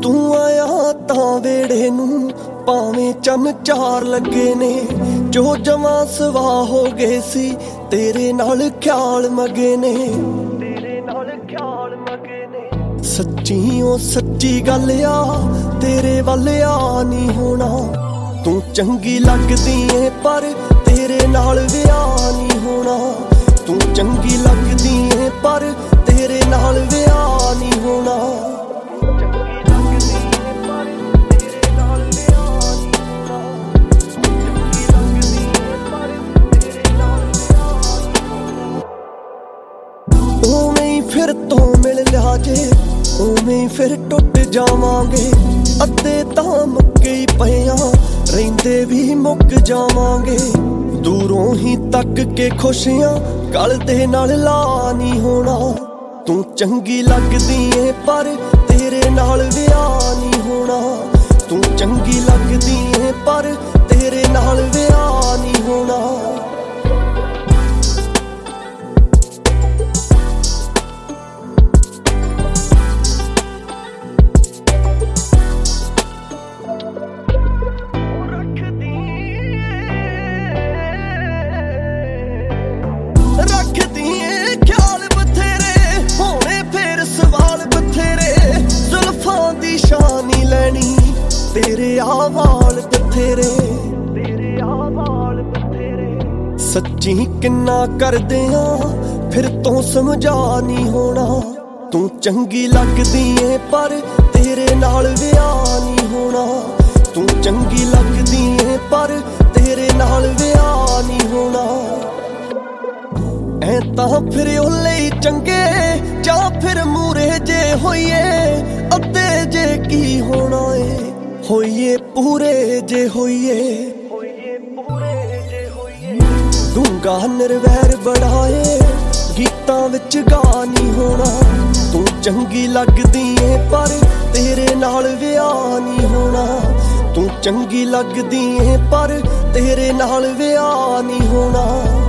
तू आया तां वेड़े नूं भावें चन चार लगे ने। जो जमा सवा हो गए सी तेरे नाल ख्याल मगे ने। सच्ची ओ सच्ची गल आ तेरे वल आ नहीं होना। तू चंगी लगदी है पर तेरे नाल विआह नहीं होना। तू चंगी लगदी है पर तेरे नाल विआह नहीं होना। फिर तो मिल लिया जे उवें फिर टुट जावांगे। अद्धे तां मुक्के ही पईआं रहिंदे भी मुक जावांगे। दूरों ही तक के खुशियां गल दे नाल ला नहीं होना। तू चंगी लगदी है पर तेरे नाल विआह नहीं होना। तू चंगी लगदी है पर तेरे नाल विआह नहीं होना। तेरे आवाल बथेरे सच्ची किन्ना कर दिया फिर तो समझा नहीं होना। तू चंगी लगदी है पर तेरे नाल विआह नहीं होना। तू चंगी लगदी है पर तेरे नाल विआह नहीं होना। ऐ तां फिर ओले ही चंगे जां फिर मूरे जे होइए। अद्धे जे की होना है होइए पूरे जे होइए। दूंगा निर्वैर बढ़ाए गीतां विच गा नहीं होना। तू चंगी लगदी है पर तेरे नाल विआह नहीं होना। तू चंगी लगदी है पर तेरे नाल विआह नहीं होना।